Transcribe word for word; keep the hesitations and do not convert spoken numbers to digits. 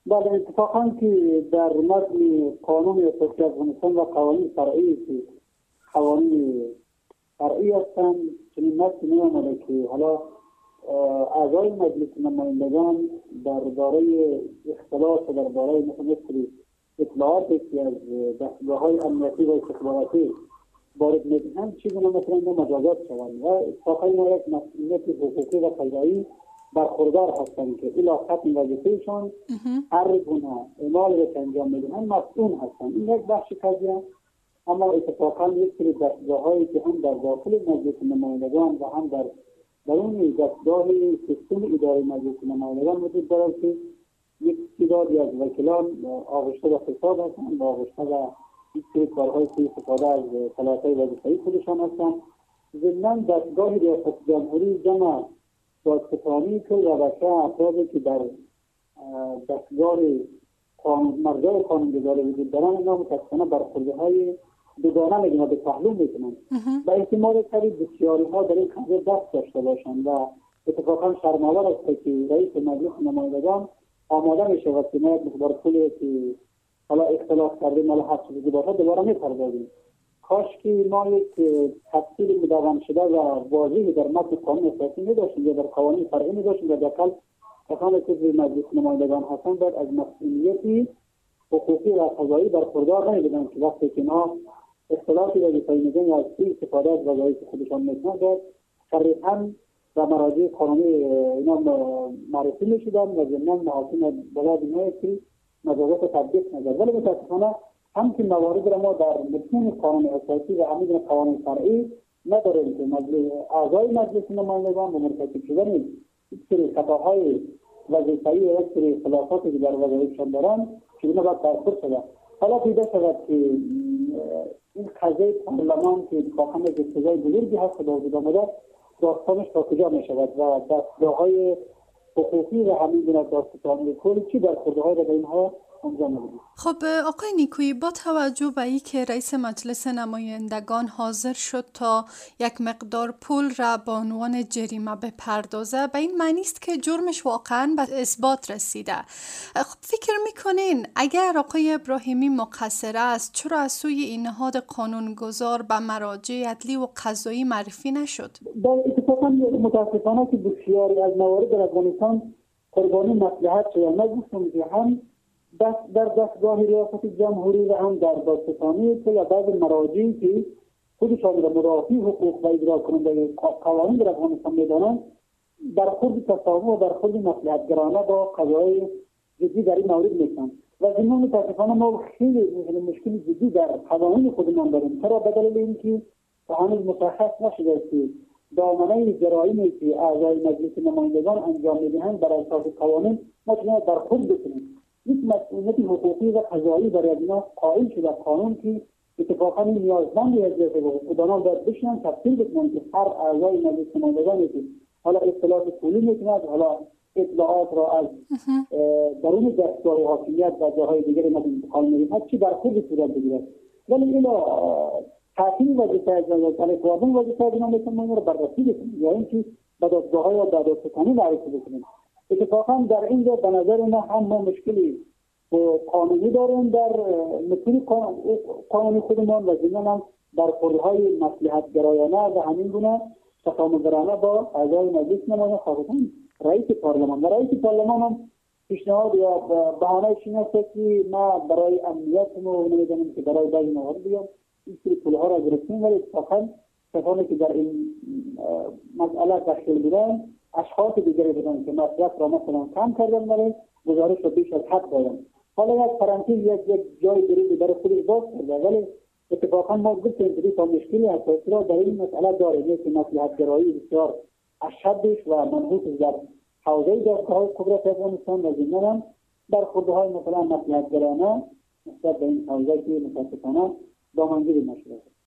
بله، اتفاقا که در متن قانون اساسی افغانستان و قوانین فرعی که قوانین فرعی هستند چنین متن می آمده که حالا اعضای مجلس نمایندگان درباره اختلاف و درباره مثل اطلاعاتی که از دستگاه‌های امنیتی و استخباراتی وارد می‌کنند چگونه مثلا مجازات شوند و اتفاقا ما یک مسئولیت حقوقی و قضایی برخوردار هستند که الی ختم وظیفه‌شان هر گونه اعمال را انجام می‌دهند مسئول هستند. این یک بخش قضیه، اما اتفاقا یک سری دستگاه‌هایی که هم در داخل مجلس نمایندگان و هم در درون دستگاه سیستم اداره مجلس نمایندگان وجود دارد که یک تعدادی از وکیلان آغشته به فساد هستند و آغشته به یک سری کارهای سوء استفاده از صلاحیت وظیفه‌ای خودشان هستند. ضمناً دستگاه ریاست جمهوری جمع دادستانی کل روشه افرادی که در دستگاه مرجع قانونگذاری وجود دارند اینا متاسفانه برخوردهای دوگانه میگن و به پهلو میکنند و احتمال قریب بسیاری ها در این قضیه دست داشته باشند و اتفاقا شرم‌آور است که رئیس مجلس نمایندگان آماده می شود که ما یک مقدار پولی که حالا اختلاف کردیم مال هر چیزی باشه دوباره میپردازیم. کاش که ما یک تفصیل مدون شده و واضحی در متن قانون اساسی می‌داشتیم یا در قوانین فرعی می‌داشتیم و در کل کسانی که در مجلس نمایندگان هستند باید از مسئولیتی حقوقی و قضایی برخوردار نمی‌بودند که وقتی که ما اختلافی را بپیدا می‌کنیم یا از سوء استفاده از وظایف خودشان می‌کنند باید صریحاً و مراجع قانونی اینا معرفی می‌شدند و ضمناً محاکم بلد می‌آمد که مجازات تطبیق نشد. ولی متأسفانه همچین موارد را ما در متن قانون اساسی و همین قوانین فرعی نداریم که مجلس اعضای مجلس نمایندگان به مرتکب شدن یک سری خطاهای وظیفه‌ای و یک سری اختلافاتی که در وظایفشان دارند چگونه باید برخورد شود. حالا پیدا شود که این قضیه پارلمان که اتفاقا یک سزای بزرگی هست به وجود آمده داستانش تا کجا می شود و دستگاه‌های حقوقی و همین گونه دادستانی کل چی برخوردهای را به اینها انجام می‌دهند. خب آقای نیکویی، با توجه به اینکه رئیس مجلس نمایندگان حاضر شد تا یک مقدار پول را به عنوان جریمه بپردازه، به این معنی است که جرمش واقعا به اثبات رسیده. خب فکر میکنین اگر آقای ابراهیمی مقصر است چرا از سوی این نهاد قانونگذار به مراجع عدلی و قضایی معرفی نشد؟ در اتفاقا متاسفانه که بسیاری از موارد در افغانستان قربانی مصلحت شدن. من گفتم که هم دست در دستگاه ریاست جمهوری و هم در دادستانی که بعض مراجعی که خودشان را مدافع حقوق و اجرا کننده قوانین در افغانستان میدانند برخورد تسامح و برخورد مصلحتگرانه با قضایای جدی در این مورد میکنند و ضمن متاسفانه ما خیلی مشکل جدی در قوانین خودمان داریم. چرا؟ به دلیل اینکه هنوز مشخص نشده که دامنه جرایمی که اعضای مجلس نمایندگان انجام میدهند بر اساس قوانین ما چگونه برخورد بکنیم. یک مسئولیت حقوقی و قضایی برای اینا قائل شده قانون که اتفاقا نیازمند از حقوقدانان باید بشنن تفصیل بکنن که هر اعضای مجلس نمایندگانی که حالا اطلاعات پولی میکنند حالا اطلاعات را از درون دستگاه حاکمیت و جاهای دیگر مجلس انتقال می‌دهند چی برخورد صورت بگیرد. ولی اینا تحقیق وظیفه از نظر قانون وظیفه از اینا میتونن رو بررسی بکنن یا اینکه به دادگاه‌های و دادستانی معرفی بکنن. اتفاقا در اینجا به نظر ما هم ما مشکلی قانونی داریم در متن قانونی خودمان و ضمن هم برخوردهای مصلحت‌گرایانه و همین گونه تسامح‌گرانه با اعضای مجلس نماینده خاصتا رئیس پارلمان و رئیس پارلمان هم پیشنهاد یا بهانه این است که ما برای امنیتمون نمیدونیم که برای بعضی موارد بیام این سری پول‌ها را گرفتیم ولی اتفاقا کسانی که در این مسئله دخیل بودن اشخاص دیگری بودن که مصرف را مثلا کم کردن ولی گزارش را بیش از حد دادن. حالا یک پرانتز یک یک جای دیگه برای خودش باز کرده ولی اتفاقا ما گفتیم که تا مشکلی اساسی را در این مسئله داریم که مصلحت‌گرایی بسیار اشدش و منحوس در حوزه دستگاه قدرت افغانستان و ضمن برخوردهای مثلا مصلحت‌گرانه نسبت به این حوزه که متاسفانه دامنگیری نشده.